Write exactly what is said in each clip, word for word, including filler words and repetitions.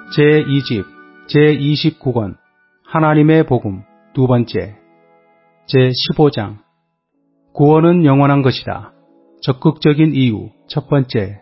제이 집 제이십구 권 하나님의 복음 두 번째 제십오 장 구원은 영원한 것이다. 적극적인 이유 첫 번째.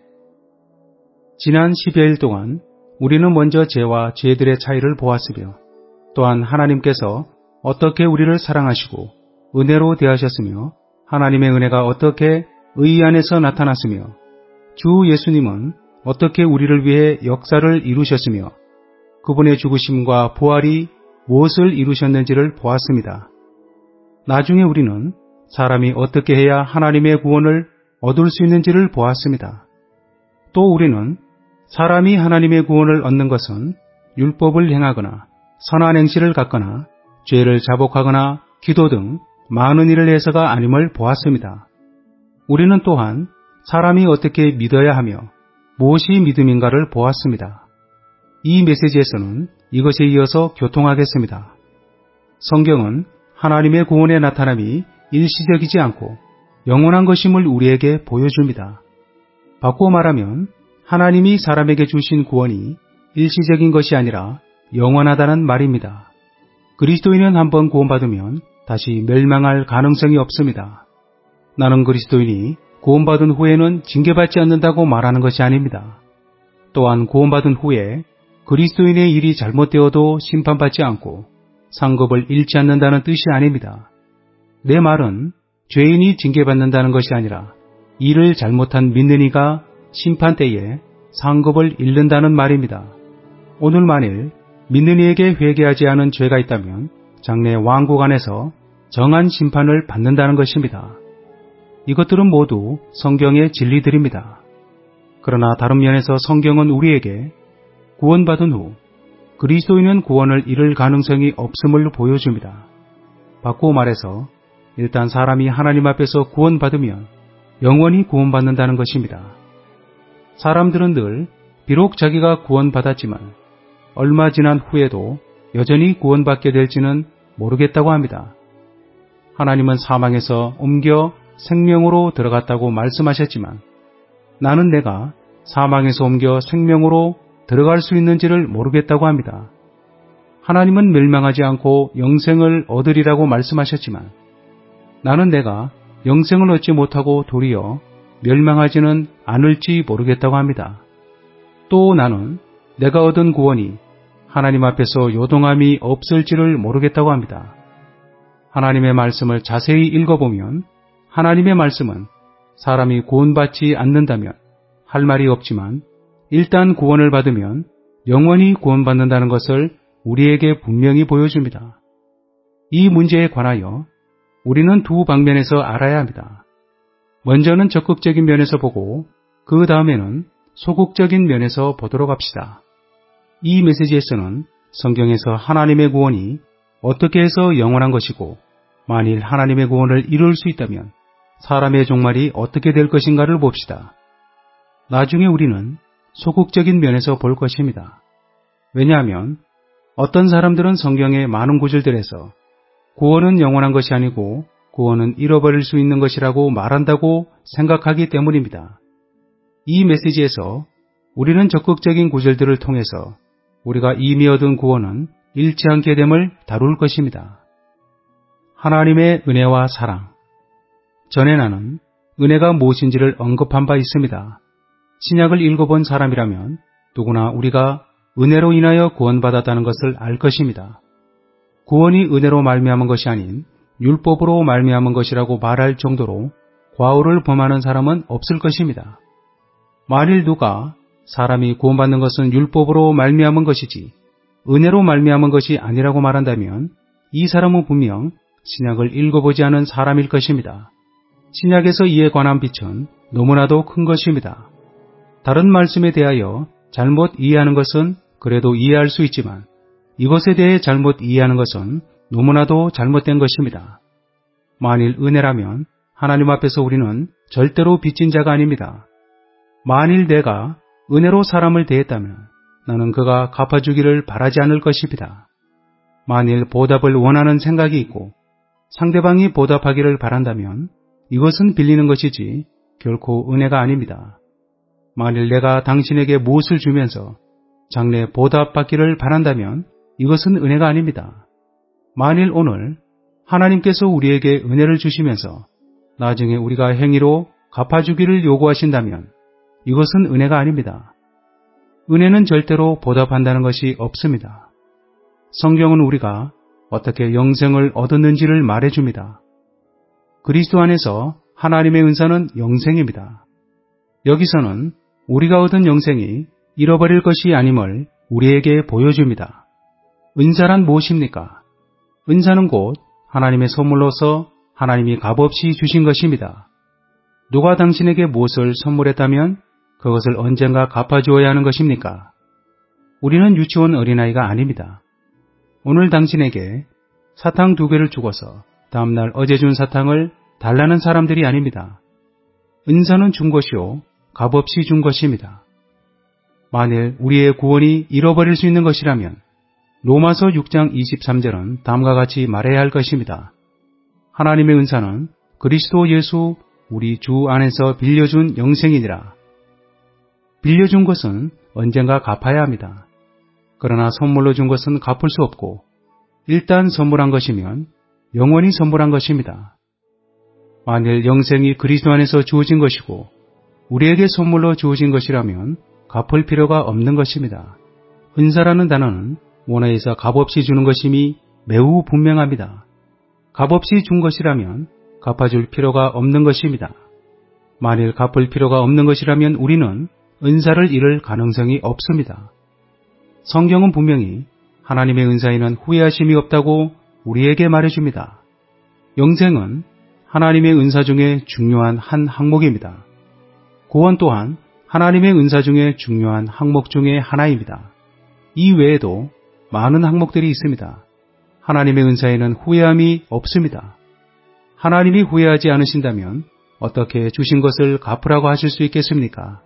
지난 십여일 동안 우리는 먼저 죄와 죄들의 차이를 보았으며 또한 하나님께서 어떻게 우리를 사랑하시고 은혜로 대하셨으며 하나님의 은혜가 어떻게 의 안에서 나타났으며 주 예수님은 어떻게 우리를 위해 역사를 이루셨으며 그분의 죽으심과 부활이 무엇을 이루셨는지를 보았습니다. 나중에 우리는 사람이 어떻게 해야 하나님의 구원을 얻을 수 있는지를 보았습니다. 또 우리는 사람이 하나님의 구원을 얻는 것은 율법을 행하거나 선한 행실을 갖거나 죄를 자복하거나 기도 등 많은 일을 해서가 아님을 보았습니다. 우리는 또한 사람이 어떻게 믿어야 하며 무엇이 믿음인가를 보았습니다. 이 메시지에서는 이것에 이어서 교통하겠습니다. 성경은 하나님의 구원의 나타남이 일시적이지 않고 영원한 것임을 우리에게 보여줍니다. 바꾸어 말하면 하나님이 사람에게 주신 구원이 일시적인 것이 아니라 영원하다는 말입니다. 그리스도인은 한번 구원받으면 다시 멸망할 가능성이 없습니다. 나는 그리스도인이 구원받은 후에는 징계받지 않는다고 말하는 것이 아닙니다. 또한 구원받은 후에 그리스도인의 일이 잘못되어도 심판받지 않고 상급을 잃지 않는다는 뜻이 아닙니다. 내 말은 죄인이 징계받는다는 것이 아니라 일을 잘못한 믿는 이가 심판 때에 상급을 잃는다는 말입니다. 오늘 만일 믿는 이에게 회개하지 않은 죄가 있다면 장래 왕국 안에서 정한 심판을 받는다는 것입니다. 이것들은 모두 성경의 진리들입니다. 그러나 다른 면에서 성경은 우리에게 구원받은 후 그리스도인은 구원을 잃을 가능성이 없음을 보여줍니다. 바꾸어 말해서 일단 사람이 하나님 앞에서 구원받으면 영원히 구원받는다는 것입니다. 사람들은 늘 비록 자기가 구원받았지만 얼마 지난 후에도 여전히 구원받게 될지는 모르겠다고 합니다. 하나님은 사망에서 옮겨 생명으로 들어갔다고 말씀하셨지만 나는 내가 사망에서 옮겨 생명으로 들어갈 수 있는지를 모르겠다고 합니다. 하나님은 멸망하지 않고 영생을 얻으리라고 말씀하셨지만 나는 내가 영생을 얻지 못하고 도리어 멸망하지는 않을지 모르겠다고 합니다. 또 나는 내가 얻은 구원이 하나님 앞에서 요동함이 없을지를 모르겠다고 합니다. 하나님의 말씀을 자세히 읽어보면 하나님의 말씀은 사람이 구원받지 않는다면 할 말이 없지만 일단 구원을 받으면 영원히 구원받는다는 것을 우리에게 분명히 보여줍니다. 이 문제에 관하여 우리는 두 방면에서 알아야 합니다. 먼저는 적극적인 면에서 보고 그 다음에는 소극적인 면에서 보도록 합시다. 이 메시지에서는 성경에서 하나님의 구원이 어떻게 해서 영원한 것이고 만일 하나님의 구원을 이룰 수 있다면 사람의 종말이 어떻게 될 것인가를 봅시다. 나중에 우리는 소극적인 면에서 볼 것입니다. 왜냐하면 어떤 사람들은 성경의 많은 구절들에서 구원은 영원한 것이 아니고 구원은 잃어버릴 수 있는 것이라고 말한다고 생각하기 때문입니다. 이 메시지에서 우리는 적극적인 구절들을 통해서 우리가 이미 얻은 구원은 잃지 않게 됨을 다룰 것입니다. 하나님의 은혜와 사랑. 전에 나는 은혜가 무엇인지를 언급한 바 있습니다. 신약을 읽어본 사람이라면 누구나 우리가 은혜로 인하여 구원받았다는 것을 알 것입니다. 구원이 은혜로 말미암은 것이 아닌 율법으로 말미암은 것이라고 말할 정도로 과오를 범하는 사람은 없을 것입니다. 만일 누가 사람이 구원받는 것은 율법으로 말미암은 것이지 은혜로 말미암은 것이 아니라고 말한다면 이 사람은 분명 신약을 읽어보지 않은 사람일 것입니다. 신약에서 이에 관한 빛은 너무나도 큰 것입니다. 다른 말씀에 대하여 잘못 이해하는 것은 그래도 이해할 수 있지만 이것에 대해 잘못 이해하는 것은 너무나도 잘못된 것입니다. 만일 은혜라면 하나님 앞에서 우리는 절대로 빚진 자가 아닙니다. 만일 내가 은혜로 사람을 대했다면 나는 그가 갚아주기를 바라지 않을 것입니다. 만일 보답을 원하는 생각이 있고 상대방이 보답하기를 바란다면 이것은 빌리는 것이지 결코 은혜가 아닙니다. 만일 내가 당신에게 무엇을 주면서 장래 보답받기를 바란다면 이것은 은혜가 아닙니다. 만일 오늘 하나님께서 우리에게 은혜를 주시면서 나중에 우리가 행위로 갚아주기를 요구하신다면 이것은 은혜가 아닙니다. 은혜는 절대로 보답한다는 것이 없습니다. 성경은 우리가 어떻게 영생을 얻었는지를 말해줍니다. 그리스도 안에서 하나님의 은사는 영생입니다. 여기서는 우리가 얻은 영생이 잃어버릴 것이 아님을 우리에게 보여줍니다. 은사란 무엇입니까? 은사는 곧 하나님의 선물로서 하나님이 값없이 주신 것입니다. 누가 당신에게 무엇을 선물했다면 그것을 언젠가 갚아주어야 하는 것입니까? 우리는 유치원 어린아이가 아닙니다. 오늘 당신에게 사탕 두 개를 주고서 다음날 어제 준 사탕을 달라는 사람들이 아닙니다. 은사는 준 것이요 값없이 준 것입니다. 만일 우리의 구원이 잃어버릴 수 있는 것이라면 로마서 육 장 이십삼 절은 다음과 같이 말해야 할 것입니다. 하나님의 은사는 그리스도 예수 우리 주 안에서 빌려준 영생이니라. 빌려준 것은 언젠가 갚아야 합니다. 그러나 선물로 준 것은 갚을 수 없고 일단 선물한 것이면 영원히 선물한 것입니다. 만일 영생이 그리스도 안에서 주어진 것이고 우리에게 선물로 주어진 것이라면 갚을 필요가 없는 것입니다. 은사라는 단어는 원어에서 값없이 주는 것임이 매우 분명합니다. 값없이 준 것이라면 갚아줄 필요가 없는 것입니다. 만일 갚을 필요가 없는 것이라면 우리는 은사를 잃을 가능성이 없습니다. 성경은 분명히 하나님의 은사에는 후회하심이 없다고 우리에게 말해줍니다. 영생은 하나님의 은사 중에 중요한 한 항목입니다. 구원 또한 하나님의 은사 중에 중요한 항목 중에 하나입니다. 이 외에도 많은 항목들이 있습니다. 하나님의 은사에는 후회함이 없습니다. 하나님이 후회하지 않으신다면 어떻게 주신 것을 갚으라고 하실 수 있겠습니까?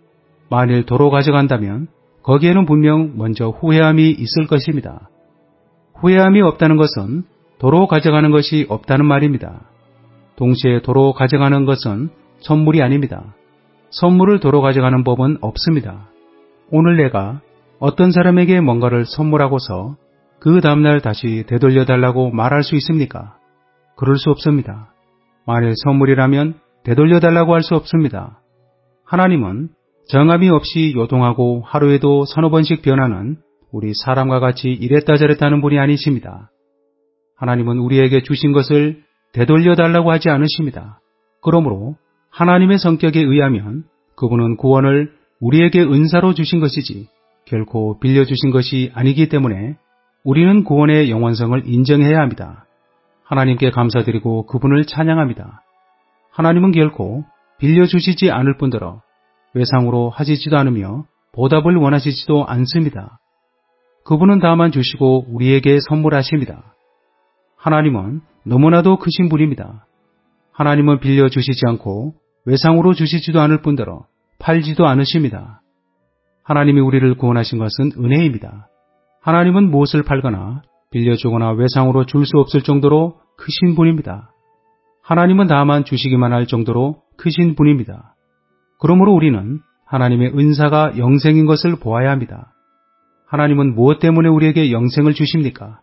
만일 도로 가져간다면 거기에는 분명 먼저 후회함이 있을 것입니다. 후회함이 없다는 것은 도로 가져가는 것이 없다는 말입니다. 동시에 도로 가져가는 것은 선물이 아닙니다. 선물을 도로 가져가는 법은 없습니다. 오늘 내가 어떤 사람에게 뭔가를 선물하고서 그 다음날 다시 되돌려달라고 말할 수 있습니까? 그럴 수 없습니다. 만일 선물이라면 되돌려달라고 할 수 없습니다. 하나님은 정함이 없이 요동하고 하루에도 서너 번씩 변하는 우리 사람과 같이 이랬다 저랬다 하는 분이 아니십니다. 하나님은 우리에게 주신 것을 되돌려달라고 하지 않으십니다. 그러므로 하나님의 성격에 의하면 그분은 구원을 우리에게 은사로 주신 것이지 결코 빌려주신 것이 아니기 때문에 우리는 구원의 영원성을 인정해야 합니다. 하나님께 감사드리고 그분을 찬양합니다. 하나님은 결코 빌려주시지 않을 뿐더러 외상으로 하시지도 않으며 보답을 원하시지도 않습니다. 그분은 다만 주시고 우리에게 선물하십니다. 하나님은 너무나도 크신 분입니다. 하나님은 빌려주시지 않고 외상으로 주시지도 않을 뿐더러 팔지도 않으십니다. 하나님이 우리를 구원하신 것은 은혜입니다. 하나님은 무엇을 팔거나 빌려주거나 외상으로 줄 수 없을 정도로 크신 분입니다. 하나님은 다만 주시기만 할 정도로 크신 분입니다. 그러므로 우리는 하나님의 은사가 영생인 것을 보아야 합니다. 하나님은 무엇 때문에 우리에게 영생을 주십니까?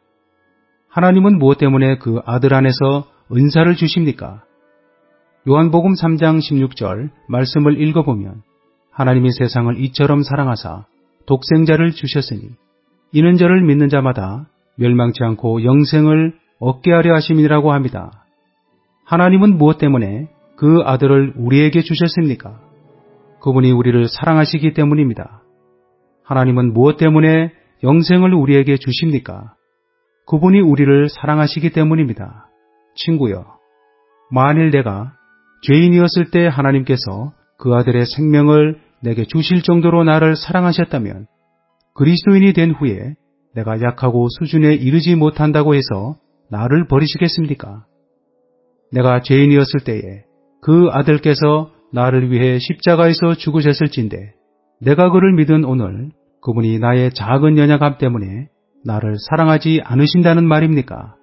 하나님은 무엇 때문에 그 아들 안에서 은사를 주십니까? 요한복음 삼 장 십육 절 말씀을 읽어보면 하나님이 세상을 이처럼 사랑하사 독생자를 주셨으니 이는 저를 믿는 자마다 멸망치 않고 영생을 얻게 하려 하심이라고 합니다. 하나님은 무엇 때문에 그 아들을 우리에게 주셨습니까? 그분이 우리를 사랑하시기 때문입니다. 하나님은 무엇 때문에 영생을 우리에게 주십니까? 그분이 우리를 사랑하시기 때문입니다. 친구여, 만일 내가 죄인이었을 때 하나님께서 그 아들의 생명을 내게 주실 정도로 나를 사랑하셨다면 그리스도인이 된 후에 내가 약하고 수준에 이르지 못한다고 해서 나를 버리시겠습니까? 내가 죄인이었을 때에 그 아들께서 나를 위해 십자가에서 죽으셨을진데 내가 그를 믿은 오늘 그분이 나의 작은 연약함 때문에 나를 사랑하지 않으신다는 말입니까?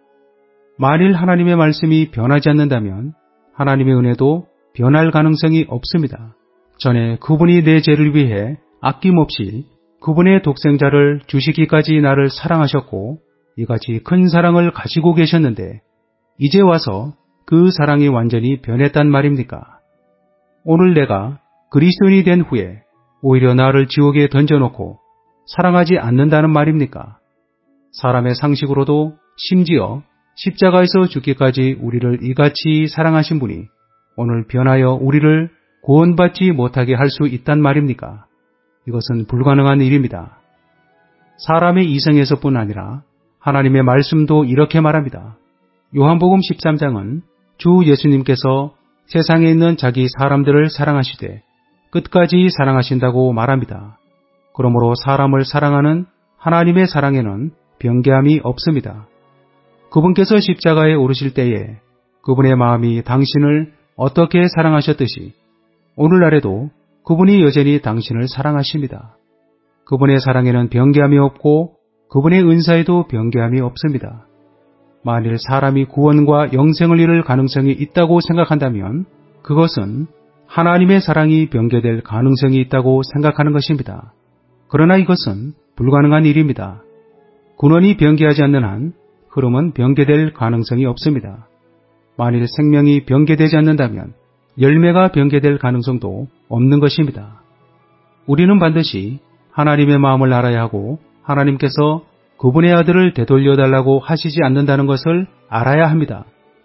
만일 하나님의 말씀이 변하지 않는다면 하나님의 은혜도 변할 가능성이 없습니다. 전에 그분이 내 죄를 위해 아낌없이 그분의 독생자를 주시기까지 나를 사랑하셨고 이같이 큰 사랑을 가지고 계셨는데 이제 와서 그 사랑이 완전히 변했단 말입니까? 오늘 내가 그리스도인이 된 후에 오히려 나를 지옥에 던져놓고 사랑하지 않는다는 말입니까? 사람의 상식으로도 심지어 십자가에서 죽기까지 우리를 이같이 사랑하신 분이 오늘 변하여 우리를 구원받지 못하게 할 수 있단 말입니까? 이것은 불가능한 일입니다. 사람의 이성에서뿐 아니라 하나님의 말씀도 이렇게 말합니다. 요한복음 십삼 장은 주 예수님께서 세상에 있는 자기 사람들을 사랑하시되 끝까지 사랑하신다고 말합니다. 그러므로 사람을 사랑하는 하나님의 사랑에는 변개함이 없습니다. 그분께서 십자가에 오르실 때에 그분의 마음이 당신을 어떻게 사랑하셨듯이 오늘날에도 그분이 여전히 당신을 사랑하십니다. 그분의 사랑에는 변개함이 없고 그분의 은사에도 변개함이 없습니다. 만일 사람이 구원과 영생을 잃을 가능성이 있다고 생각한다면 그것은 하나님의 사랑이 변개될 가능성이 있다고 생각하는 것입니다. 그러나 이것은 불가능한 일입니다. 근원이 변개하지 않는 한 흐름은 변개될 가능성이 없습니다. 만일 생명이 변개되지 않는다면 열매가 변개될 가능성도 없는 것입니다. 우리는 반드시 하나님의 마음을 알아야 하고 하나님께서 그분의 아들을 되돌려달라고 하시지 않는다는 것을 알아야 합니다.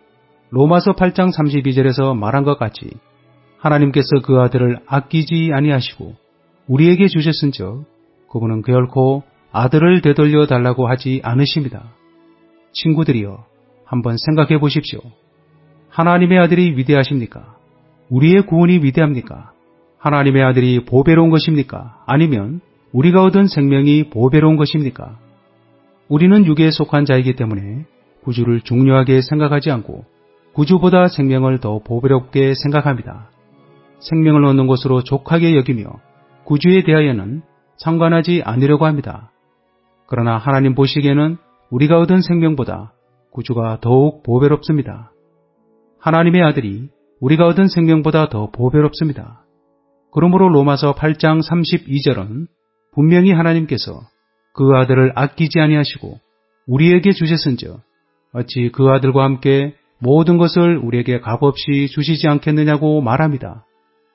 로마서 팔 장 삼십이 절에서 말한 것 같이 하나님께서 그 아들을 아끼지 아니하시고 우리에게 주셨은즉 그분은 결코 아들을 되돌려달라고 하지 않으십니다. 친구들이여, 한번 생각해 보십시오. 하나님의 아들이 위대하십니까? 우리의 구원이 위대합니까? 하나님의 아들이 보배로운 것입니까? 아니면 우리가 얻은 생명이 보배로운 것입니까? 우리는 육에 속한 자이기 때문에 구주를 중요하게 생각하지 않고 구주보다 생명을 더 보배롭게 생각합니다. 생명을 얻는 것으로 족하게 여기며 구주에 대하여는 상관하지 않으려고 합니다. 그러나 하나님 보시기에는 우리가 얻은 생명보다 구주가 더욱 보배롭습니다. 하나님의 아들이 우리가 얻은 생명보다 더 보배롭습니다. 그러므로 로마서 팔 장 삼십이 절은 분명히 하나님께서 그 아들을 아끼지 아니하시고 우리에게 주셨은즉 어찌 그 아들과 함께 모든 것을 우리에게 값없이 주시지 않겠느냐고 말합니다.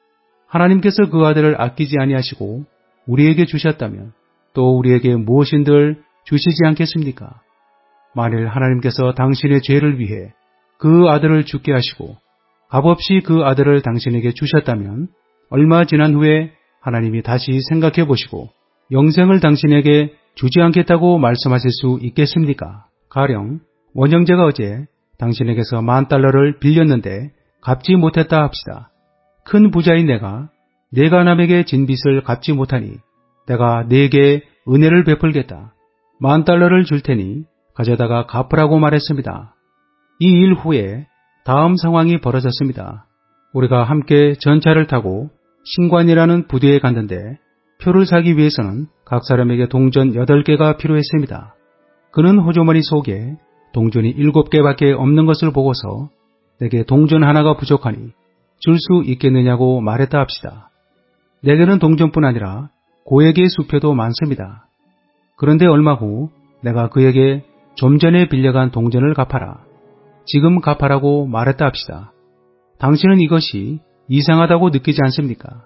하나님께서 그 아들을 아끼지 아니하시고 우리에게 주셨다면 또 우리에게 무엇인들 주시지 않겠습니까? 만일 하나님께서 당신의 죄를 위해 그 아들을 죽게 하시고 값없이 그 아들을 당신에게 주셨다면 얼마 지난 후에 하나님이 다시 생각해 보시고 영생을 당신에게 주지 않겠다고 말씀하실 수 있겠습니까? 가령 원형제가 어제 당신에게서 만 달러를 빌렸는데 갚지 못했다 합시다. 큰 부자인 내가 내가 남에게 진 빚을 갚지 못하니 내가 네게 은혜를 베풀겠다. 만 달러를 줄 테니 가져다가 갚으라고 말했습니다. 이 일 후에 다음 상황이 벌어졌습니다. 우리가 함께 전차를 타고 신관이라는 부두에 갔는데 표를 사기 위해서는 각 사람에게 동전 여덟 개가 필요했습니다. 그는 호주머니 속에 동전이 일곱 개밖에 없는 것을 보고서 내게 동전 하나가 부족하니 줄 수 있겠느냐고 말했다 합시다. 내게는 동전뿐 아니라 고액의 수표도 많습니다. 그런데 얼마 후 내가 그에게 좀 전에 빌려간 동전을 갚아라. 지금 갚아라고 말했다 합시다. 당신은 이것이 이상하다고 느끼지 않습니까?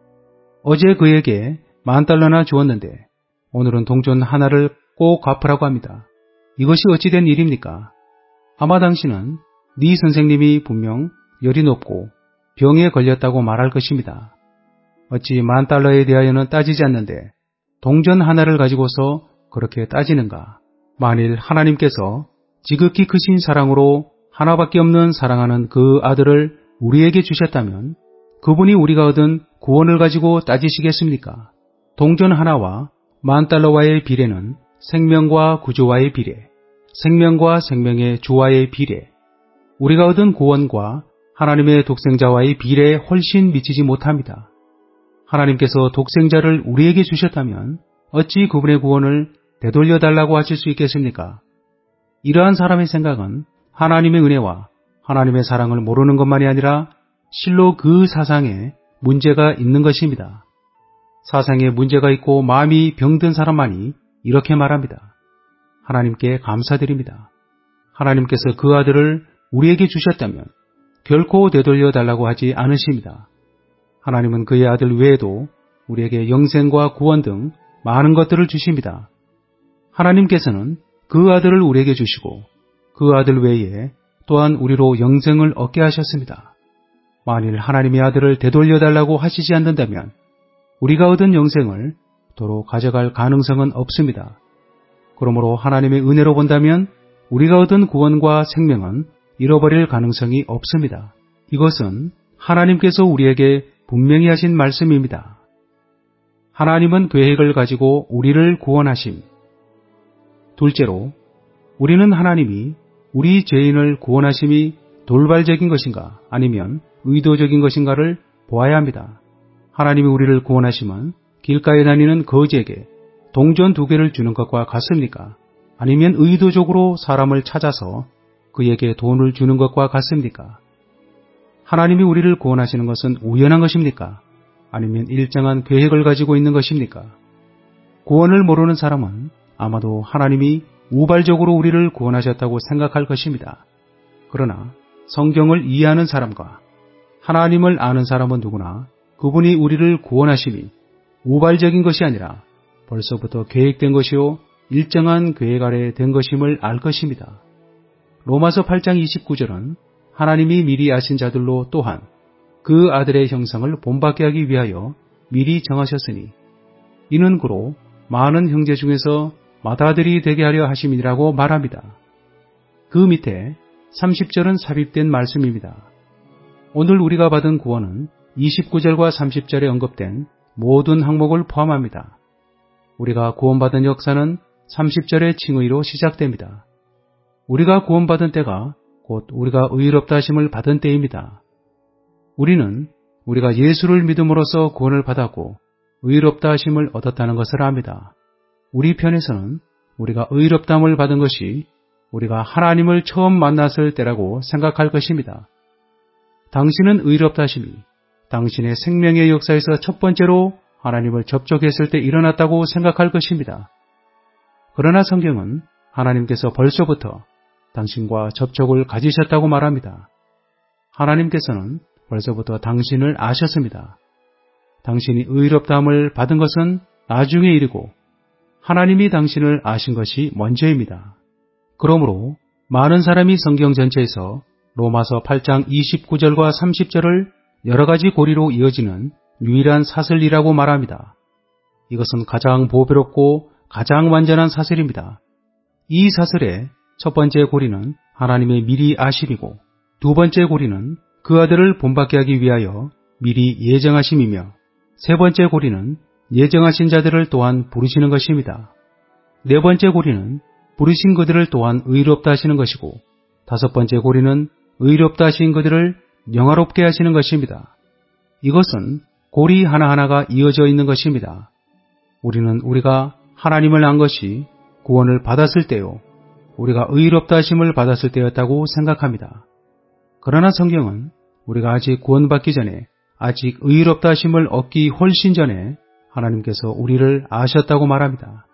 어제 그에게 만 달러나 주었는데 오늘은 동전 하나를 꼭 갚으라고 합니다. 이것이 어찌된 일입니까? 아마 당신은 네 선생님이 분명 열이 높고 병에 걸렸다고 말할 것입니다. 어찌 만 달러에 대하여는 따지지 않는데 동전 하나를 가지고서 그렇게 따지는가? 만일 하나님께서 지극히 크신 사랑으로 하나밖에 없는 사랑하는 그 아들을 우리에게 주셨다면 그분이 우리가 얻은 구원을 가지고 따지시겠습니까? 동전 하나와 만 달러와의 비례는 생명과 구주와의 비례, 생명과 생명의 주와의 비례, 우리가 얻은 구원과 하나님의 독생자와의 비례에 훨씬 미치지 못합니다. 하나님께서 독생자를 우리에게 주셨다면 어찌 그분의 구원을 되돌려달라고 하실 수 있겠습니까? 이러한 사람의 생각은 하나님의 은혜와 하나님의 사랑을 모르는 것만이 아니라 실로 그 사상에 문제가 있는 것입니다. 사상에 문제가 있고 마음이 병든 사람만이 이렇게 말합니다. 하나님께 감사드립니다. 하나님께서 그 아들을 우리에게 주셨다면 결코 되돌려 달라고 하지 않으십니다. 하나님은 그의 아들 외에도 우리에게 영생과 구원 등 많은 것들을 주십니다. 하나님께서는 그 아들을 우리에게 주시고 그 아들 외에 또한 우리로 영생을 얻게 하셨습니다. 만일 하나님의 아들을 되돌려 달라고 하시지 않는다면 우리가 얻은 영생을 도로 가져갈 가능성은 없습니다. 그러므로 하나님의 은혜로 본다면 우리가 얻은 구원과 생명은 잃어버릴 가능성이 없습니다. 이것은 하나님께서 우리에게 분명히 하신 말씀입니다. 하나님은 계획을 가지고 우리를 구원하심. 둘째로, 우리는 하나님이 우리 죄인을 구원하심이 돌발적인 것인가 아니면 의도적인 것인가를 보아야 합니다. 하나님이 우리를 구원하심은 길가에 다니는 거지에게 동전 두 개를 주는 것과 같습니까? 아니면 의도적으로 사람을 찾아서 그에게 돈을 주는 것과 같습니까? 하나님이 우리를 구원하시는 것은 우연한 것입니까? 아니면 일정한 계획을 가지고 있는 것입니까? 구원을 모르는 사람은 아마도 하나님이 우발적으로 우리를 구원하셨다고 생각할 것입니다. 그러나 성경을 이해하는 사람과 하나님을 아는 사람은 누구나 그분이 우리를 구원하심이 우발적인 것이 아니라 벌써부터 계획된 것이요 일정한 계획 아래 된 것임을 알 것입니다. 로마서 팔 장 이십구 절은 하나님이 미리 아신 자들로 또한 그 아들의 형상을 본받게 하기 위하여 미리 정하셨으니 이는 그로 많은 형제 중에서 맏아들이 되게 하려 하심이라고 말합니다. 그 밑에 삼십 절은 삽입된 말씀입니다. 오늘 우리가 받은 구원은 이십구 절과 삼십 절에 언급된 모든 항목을 포함합니다. 우리가 구원받은 역사는 삼십 절의 칭의로 시작됩니다. 우리가 구원받은 때가 곧 우리가 의롭다 하심을 받은 때입니다. 우리는 우리가 예수를 믿음으로써 구원을 받았고 의롭다 하심을 얻었다는 것을 압니다. 우리 편에서는 우리가 의롭다함을 받은 것이 우리가 하나님을 처음 만났을 때라고 생각할 것입니다. 당신은 의롭다 하심이 당신의 생명의 역사에서 첫 번째로 하나님을 접촉했을 때 일어났다고 생각할 것입니다. 그러나 성경은 하나님께서 벌써부터 당신과 접촉을 가지셨다고 말합니다. 하나님께서는 벌써부터 당신을 아셨습니다. 당신이 의롭다함을 받은 것은 나중의 일이고 하나님이 당신을 아신 것이 먼저입니다. 그러므로 많은 사람이 성경 전체에서 로마서 팔 장 이십구 절과 삼십 절을 여러 가지 고리로 이어지는 유일한 사슬이라고 말합니다. 이것은 가장 보배롭고 가장 완전한 사슬입니다. 이 사슬의 첫 번째 고리는 하나님의 미리 아심이고 두 번째 고리는 그 아들을 본받게 하기 위하여 미리 예정하심이며 세 번째 고리는 예정하신 자들을 또한 부르시는 것입니다. 네 번째 고리는 부르신 그들을 또한 의롭다 하시는 것이고 다섯 번째 고리는 의롭다 하신 그들을 영화롭게 하시는 것입니다. 이것은 고리 하나하나가 이어져 있는 것입니다. 우리는 우리가 하나님을 안 것이 구원을 받았을 때요, 우리가 의롭다 하심을 받았을 때였다고 생각합니다. 그러나 성경은 우리가 아직 구원받기 전에, 아직 의롭다 하심을 얻기 훨씬 전에 하나님께서 우리를 아셨다고 말합니다.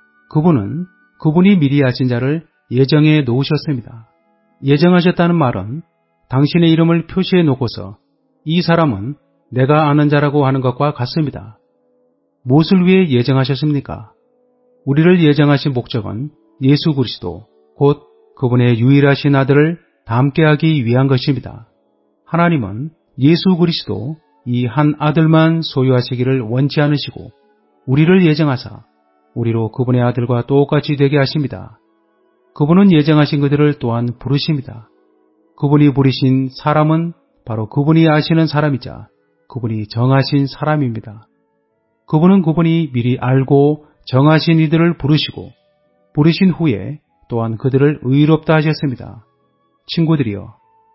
그분은 그분이 미리 아신 자를 예정해 놓으셨습니다. 예정하셨다는 말은 당신의 이름을 표시해 놓고서 이 사람은 내가 아는 자라고 하는 것과 같습니다. 무엇을 위해 예정하셨습니까? 우리를 예정하신 목적은 예수 그리스도, 곧 그분의 유일하신 아들을 닮게 하기 위한 것입니다. 하나님은 예수 그리스도 이 한 아들만 소유하시기를 원치 않으시고 우리를 예정하사 우리로 그분의 아들과 똑같이 되게 하십니다. 그분은 예정하신 그들을 또한 부르십니다. 그분이 부르신 사람은 바로 그분이 아시는 사람이자 그분이 정하신 사람입니다. 그분은 그분이 미리 알고 정하신 이들을 부르시고 부르신 후에 또한 그들을 의롭다 하셨습니다. 친구들이여,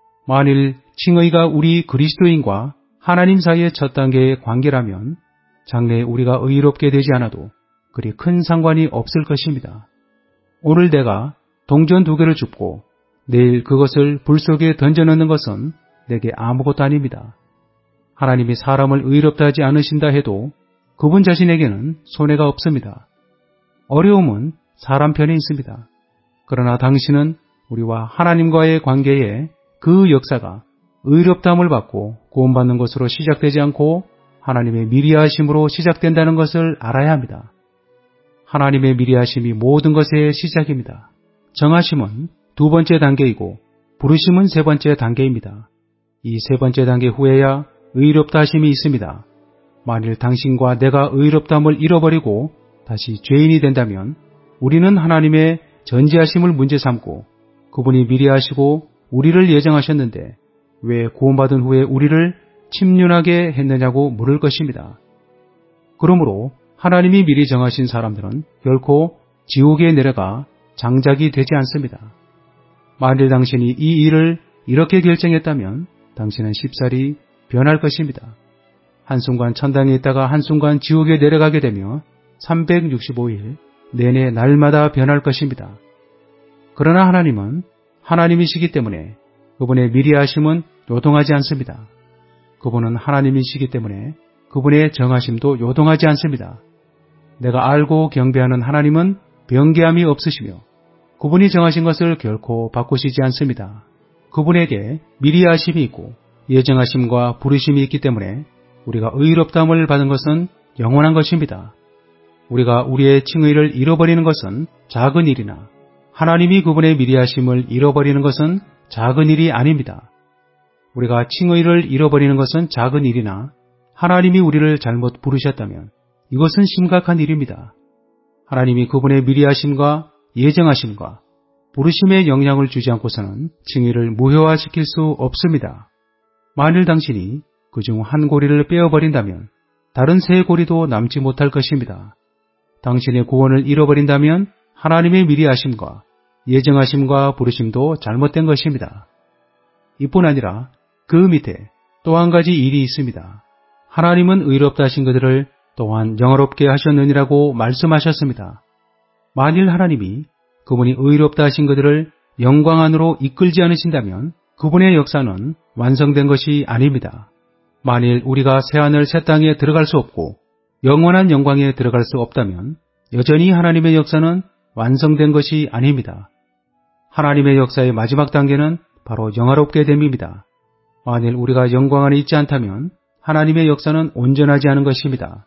만일 칭의가 우리 그리스도인과 하나님 사이의 첫 단계의 관계라면 장래에 우리가 의롭게 되지 않아도 그리 큰 상관이 없을 것입니다. 오늘 내가 동전 두 개를 줍고 내일 그것을 불 속에 던져넣는 것은 내게 아무것도 아닙니다. 하나님이 사람을 의롭다 하지 않으신다 해도 그분 자신에게는 손해가 없습니다. 어려움은 사람 편에 있습니다. 그러나 당신은 우리와 하나님과의 관계에 그 역사가 의롭다함을 받고 구원받는 것으로 시작되지 않고 하나님의 미리하심으로 시작된다는 것을 알아야 합니다. 하나님의 미리하심이 모든 것의 시작입니다. 정하심은 두 번째 단계이고 부르심은 세 번째 단계입니다. 이 세 번째 단계 후에야 의롭다 하심이 있습니다. 만일 당신과 내가 의롭다함을 잃어버리고 다시 죄인이 된다면 우리는 하나님의 전지하심을 문제 삼고 그분이 미리하시고 우리를 예정하셨는데 왜 구원받은 후에 우리를 침륜하게 했느냐고 물을 것입니다. 그러므로 하나님이 미리 정하신 사람들은 결코 지옥에 내려가 장작이 되지 않습니다. 만일 당신이 이 일을 이렇게 결정했다면 당신은 쉽사리 변할 것입니다. 한순간 천당에 있다가 한순간 지옥에 내려가게 되며 삼백육십오 일 내내 날마다 변할 것입니다. 그러나 하나님은 하나님이시기 때문에 그분의 미리하심은 요동하지 않습니다. 그분은 하나님이시기 때문에 그분의 정하심도 요동하지 않습니다. 내가 알고 경배하는 하나님은 변개함이 없으시며 그분이 정하신 것을 결코 바꾸시지 않습니다. 그분에게 미리하심이 있고 예정하심과 부르심이 있기 때문에 우리가 의롭다함을 받은 것은 영원한 것입니다. 우리가 우리의 칭의를 잃어버리는 것은 작은 일이나 하나님이 그분의 미리하심을 잃어버리는 것은 작은 일이 아닙니다. 우리가 칭의를 잃어버리는 것은 작은 일이나 하나님이 우리를 잘못 부르셨다면 이것은 심각한 일입니다. 하나님이 그분의 미리하심과 예정하심과 부르심에 영향을 주지 않고서는 칭의를 무효화시킬 수 없습니다. 만일 당신이 그중 한 고리를 빼어버린다면 다른 세 고리도 남지 못할 것입니다. 당신의 구원을 잃어버린다면 하나님의 미리하심과 예정하심과 부르심도 잘못된 것입니다. 이뿐 아니라 그 밑에 또 한 가지 일이 있습니다. 하나님은 의롭다 하신 그들을 또한 영화롭게 하셨느니라고 말씀하셨습니다. 만일 하나님이 그분이 의롭다 하신 그들을 영광 안으로 이끌지 않으신다면 그분의 역사는 완성된 것이 아닙니다. 만일 우리가 새하늘 새 땅에 들어갈 수 없고 영원한 영광에 들어갈 수 없다면 여전히 하나님의 역사는 완성된 것이 아닙니다. 하나님의 역사의 마지막 단계는 바로 영화롭게 됨입니다. 만일 우리가 영광 안에 있지 않다면 하나님의 역사는 온전하지 않은 것입니다.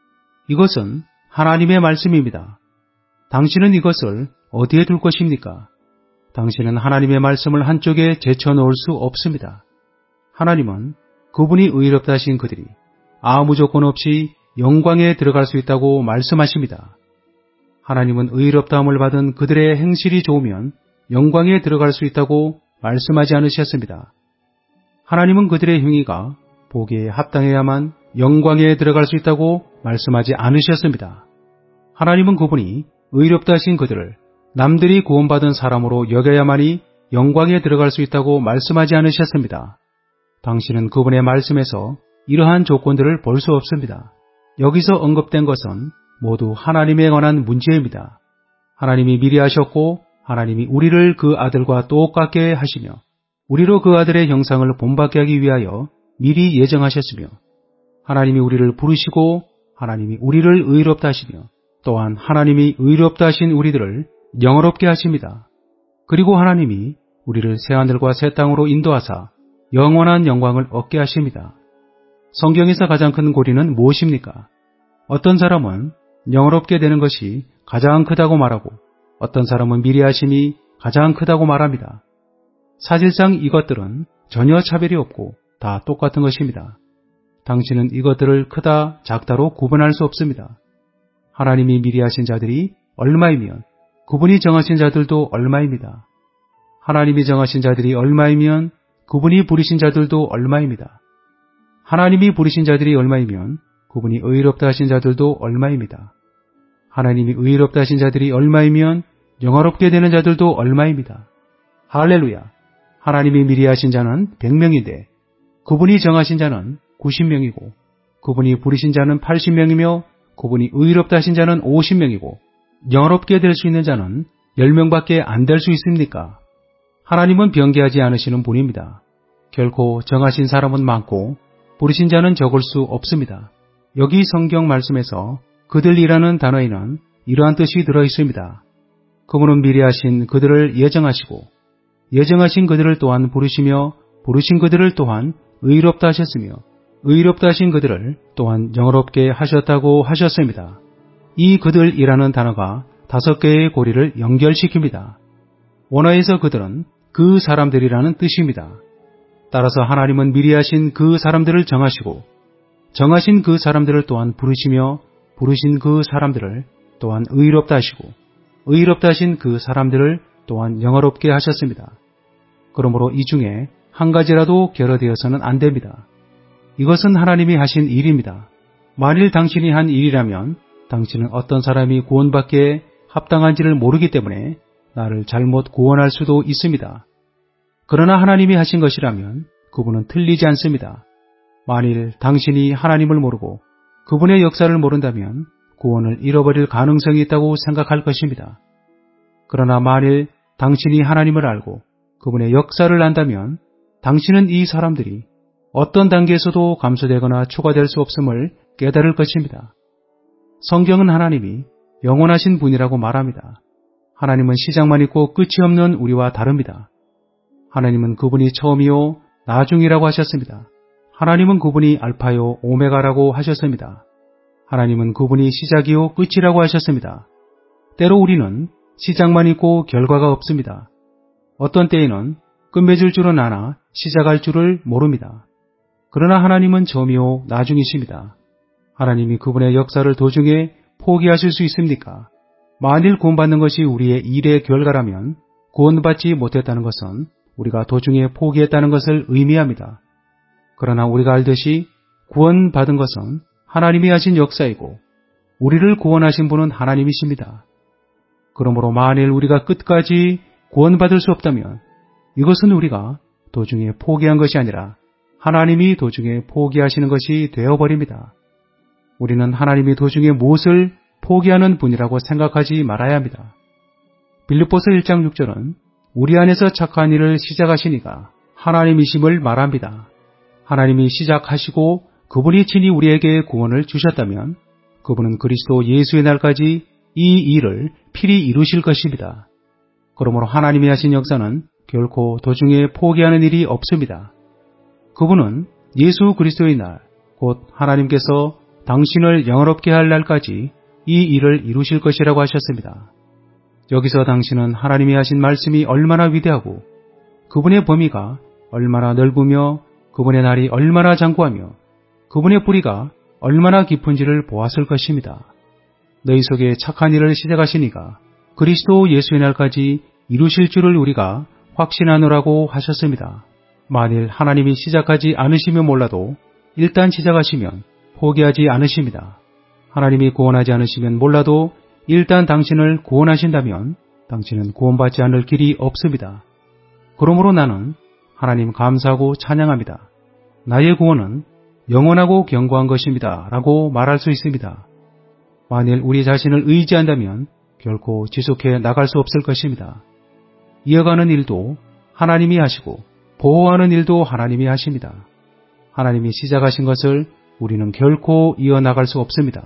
이것은 하나님의 말씀입니다. 당신은 이것을 어디에 둘 것입니까? 당신은 하나님의 말씀을 한쪽에 제쳐놓을 수 없습니다. 하나님은 그분이 의롭다 하신 그들이 아무 조건 없이 영광에 들어갈 수 있다고 말씀하십니다. 하나님은 의롭다함을 받은 그들의 행실이 좋으면 영광에 들어갈 수 있다고 말씀하지 않으셨습니다. 하나님은 그들의 행위가 보기에 합당해야만 영광에 들어갈 수 있다고 말씀하지 않으셨습니다. 하나님은 그분이 의롭다 하신 그들을 남들이 구원받은 사람으로 여겨야만이 영광에 들어갈 수 있다고 말씀하지 않으셨습니다. 당신은 그분의 말씀에서 이러한 조건들을 볼 수 없습니다. 여기서 언급된 것은 모두 하나님에 관한 문제입니다. 하나님이 미리 하셨고 하나님이 우리를 그 아들과 똑같게 하시며 우리로 그 아들의 형상을 본받게 하기 위하여 미리 예정하셨으며 하나님이 우리를 부르시고 하나님이 우리를 의롭다 하시며 또한 하나님이 의롭다 하신 우리들을 영화롭게 하십니다. 그리고 하나님이 우리를 새하늘과 새 땅으로 인도하사 영원한 영광을 얻게 하십니다. 성경에서 가장 큰 고리는 무엇입니까? 어떤 사람은 영화롭게 되는 것이 가장 크다고 말하고 어떤 사람은 미리하심이 가장 크다고 말합니다. 사실상 이것들은 전혀 차별이 없고 다 똑같은 것입니다. 당신은 이것들을 크다, 작다로 구분할 수 없습니다. 하나님이 미리하신 자들이 얼마이면 그분이 정하신 자들도 얼마입니다. 하나님이 정하신 자들이 얼마이면 그분이 부르신 자들도 얼마입니다. 하나님이 부르신 자들이 얼마이면 그분이 의롭다 하신 자들도 얼마입니다. 하나님이 의롭다 하신 자들이 얼마이면 영화롭게 되는 자들도 얼마입니다. 할렐루야! 하나님이 미리 하신 자는 백 명인데 그분이 정하신 자는 구십 명이고 그분이 부르신 자는 팔십 명이며 그분이 의롭다 하신 자는 오십 명이고 영화롭게 될 수 있는 자는 열 명밖에 안 될 수 있습니까? 하나님은 변개하지 않으시는 분입니다. 결코 정하신 사람은 많고 부르신 자는 적을 수 없습니다. 여기 성경 말씀에서 그들이라는 단어에는 이러한 뜻이 들어 있습니다. 그분은 미리 하신 그들을 예정하시고 예정하신 그들을 또한 부르시며 부르신 그들을 또한 의롭다 하셨으며 의롭다 하신 그들을 또한 영어롭게 하셨다고 하셨습니다. 이 그들이라는 단어가 다섯 개의 고리를 연결시킵니다. 원어에서 그들은 그 사람들이라는 뜻입니다. 따라서 하나님은 미리 하신 그 사람들을 정하시고 정하신 그 사람들을 또한 부르시며 부르신 그 사람들을 또한 의롭다 하시고 의롭다 하신 그 사람들을 또한 영어롭게 하셨습니다. 그러므로 이 중에 한 가지라도 결여되어서는 안 됩니다. 이것은 하나님이 하신 일입니다. 만일 당신이 한 일이라면 당신은 어떤 사람이 구원받기에 합당한지를 모르기 때문에 나를 잘못 구원할 수도 있습니다. 그러나 하나님이 하신 것이라면 그분은 틀리지 않습니다. 만일 당신이 하나님을 모르고 그분의 역사를 모른다면 구원을 잃어버릴 가능성이 있다고 생각할 것입니다. 그러나 만일 당신이 하나님을 알고 그분의 역사를 안다면 당신은 이 사람들이 어떤 단계에서도 감소되거나 추가될 수 없음을 깨달을 것입니다. 성경은 하나님이 영원하신 분이라고 말합니다. 하나님은 시작만 있고 끝이 없는 우리와 다릅니다. 하나님은 그분이 처음이요 나중이라고 하셨습니다. 하나님은 그분이 알파요 오메가라고 하셨습니다. 하나님은 그분이 시작이요 끝이라고 하셨습니다. 때로 우리는 시작만 있고 결과가 없습니다. 어떤 때에는 끝맺을 줄은 아나 시작할 줄을 모릅니다. 그러나 하나님은 처음이요 나중이십니다. 하나님이 그분의 역사를 도중에 포기하실 수 있습니까? 만일 구원받는 것이 우리의 일의 결과라면 구원받지 못했다는 것은 우리가 도중에 포기했다는 것을 의미합니다. 그러나 우리가 알듯이 구원받은 것은 하나님이 하신 역사이고 우리를 구원하신 분은 하나님이십니다. 그러므로 만일 우리가 끝까지 구원받을 수 없다면 이것은 우리가 도중에 포기한 것이 아니라 하나님이 도중에 포기하시는 것이 되어버립니다. 우리는 하나님이 도중에 무엇을 포기하는 분이라고 생각하지 말아야 합니다. 빌립보서 일 장 육 절은 우리 안에서 착한 일을 시작하시니가 하나님이심을 말합니다. 하나님이 시작하시고 그분이 친히 우리에게 구원을 주셨다면 그분은 그리스도 예수의 날까지 이 일을 필히 이루실 것입니다. 그러므로 하나님이 하신 역사는 결코 도중에 포기하는 일이 없습니다. 그분은 예수 그리스도의 날, 곧 하나님께서 당신을 영화롭게 할 날까지 이 일을 이루실 것이라고 하셨습니다. 여기서 당신은 하나님이 하신 말씀이 얼마나 위대하고 그분의 범위가 얼마나 넓으며 그분의 날이 얼마나 장구하며 그분의 뿌리가 얼마나 깊은지를 보았을 것입니다. 너희 속에 착한 일을 시작하시니가 그리스도 예수의 날까지 이루실 줄을 우리가 확신하노라고 하셨습니다. 만일 하나님이 시작하지 않으시면 몰라도 일단 시작하시면 포기하지 않으십니다. 하나님이 구원하지 않으시면 몰라도 일단 당신을 구원하신다면 당신은 구원받지 않을 길이 없습니다. 그러므로 나는 하나님 감사하고 찬양합니다. 나의 구원은 영원하고 견고한 것입니다. 라고 말할 수 있습니다. 만일 우리 자신을 의지한다면 결코 지속해 나갈 수 없을 것입니다. 이어가는 일도 하나님이 하시고 보호하는 일도 하나님이 하십니다. 하나님이 시작하신 것을 우리는 결코 이어나갈 수 없습니다.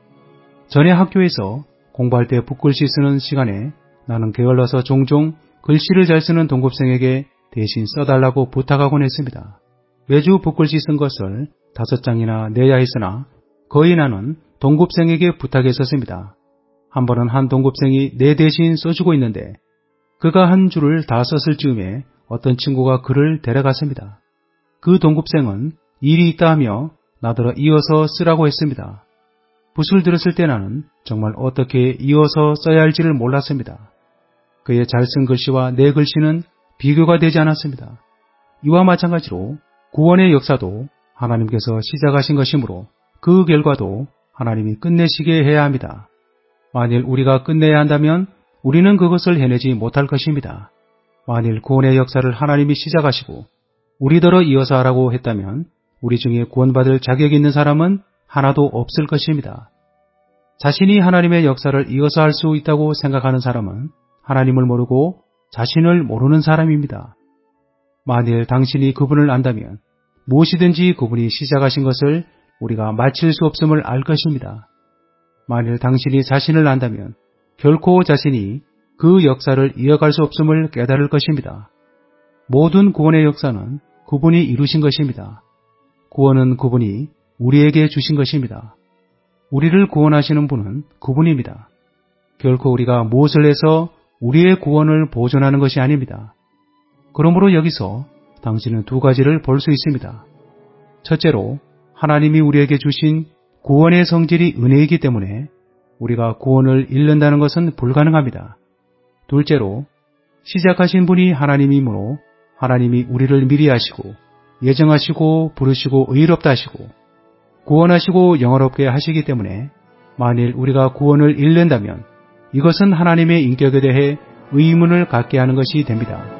전에 학교에서 공부할 때 붓글씨 쓰는 시간에 나는 게을러서 종종 글씨를 잘 쓰는 동급생에게 대신 써달라고 부탁하곤 했습니다. 매주 붓글씨 쓴 것을 다섯 장이나 내야 했으나 거의 나는 동급생에게 부탁했었습니다. 한 번은 한 동급생이 내 대신 써주고 있는데 그가 한 줄을 다 썼을 즈음에 어떤 친구가 그를 데려갔습니다. 그 동급생은 일이 있다 하며 나더러 이어서 쓰라고 했습니다. 붓을 들었을 때 나는 정말 어떻게 이어서 써야 할지를 몰랐습니다. 그의 잘 쓴 글씨와 내 글씨는 비교가 되지 않았습니다. 이와 마찬가지로 구원의 역사도 하나님께서 시작하신 것이므로 그 결과도 하나님이 끝내시게 해야 합니다. 만일 우리가 끝내야 한다면 우리는 그것을 해내지 못할 것입니다. 만일 구원의 역사를 하나님이 시작하시고 우리더러 이어서 하라고 했다면 우리 중에 구원받을 자격이 있는 사람은 하나도 없을 것입니다. 자신이 하나님의 역사를 이어서 할 수 있다고 생각하는 사람은 하나님을 모르고 자신을 모르는 사람입니다. 만일 당신이 그분을 안다면 무엇이든지 그분이 시작하신 것을 우리가 마칠 수 없음을 알 것입니다. 만일 당신이 자신을 안다면 결코 자신이 그 역사를 이어갈 수 없음을 깨달을 것입니다. 모든 구원의 역사는 그분이 이루신 것입니다. 구원은 그분이 우리에게 주신 것입니다. 우리를 구원하시는 분은 그분입니다. 결코 우리가 무엇을 해서 우리의 구원을 보존하는 것이 아닙니다. 그러므로 여기서 당신은 두 가지를 볼 수 있습니다. 첫째로 하나님이 우리에게 주신 구원의 성질이 은혜이기 때문에 우리가 구원을 잃는다는 것은 불가능합니다. 둘째로 시작하신 분이 하나님이므로 하나님이 우리를 미리 하시고 예정하시고 부르시고 의롭다 하시고 구원하시고 영화롭게 하시기 때문에 만일 우리가 구원을 잃는다면 이것은 하나님의 인격에 대해 의문을 갖게 하는 것이 됩니다.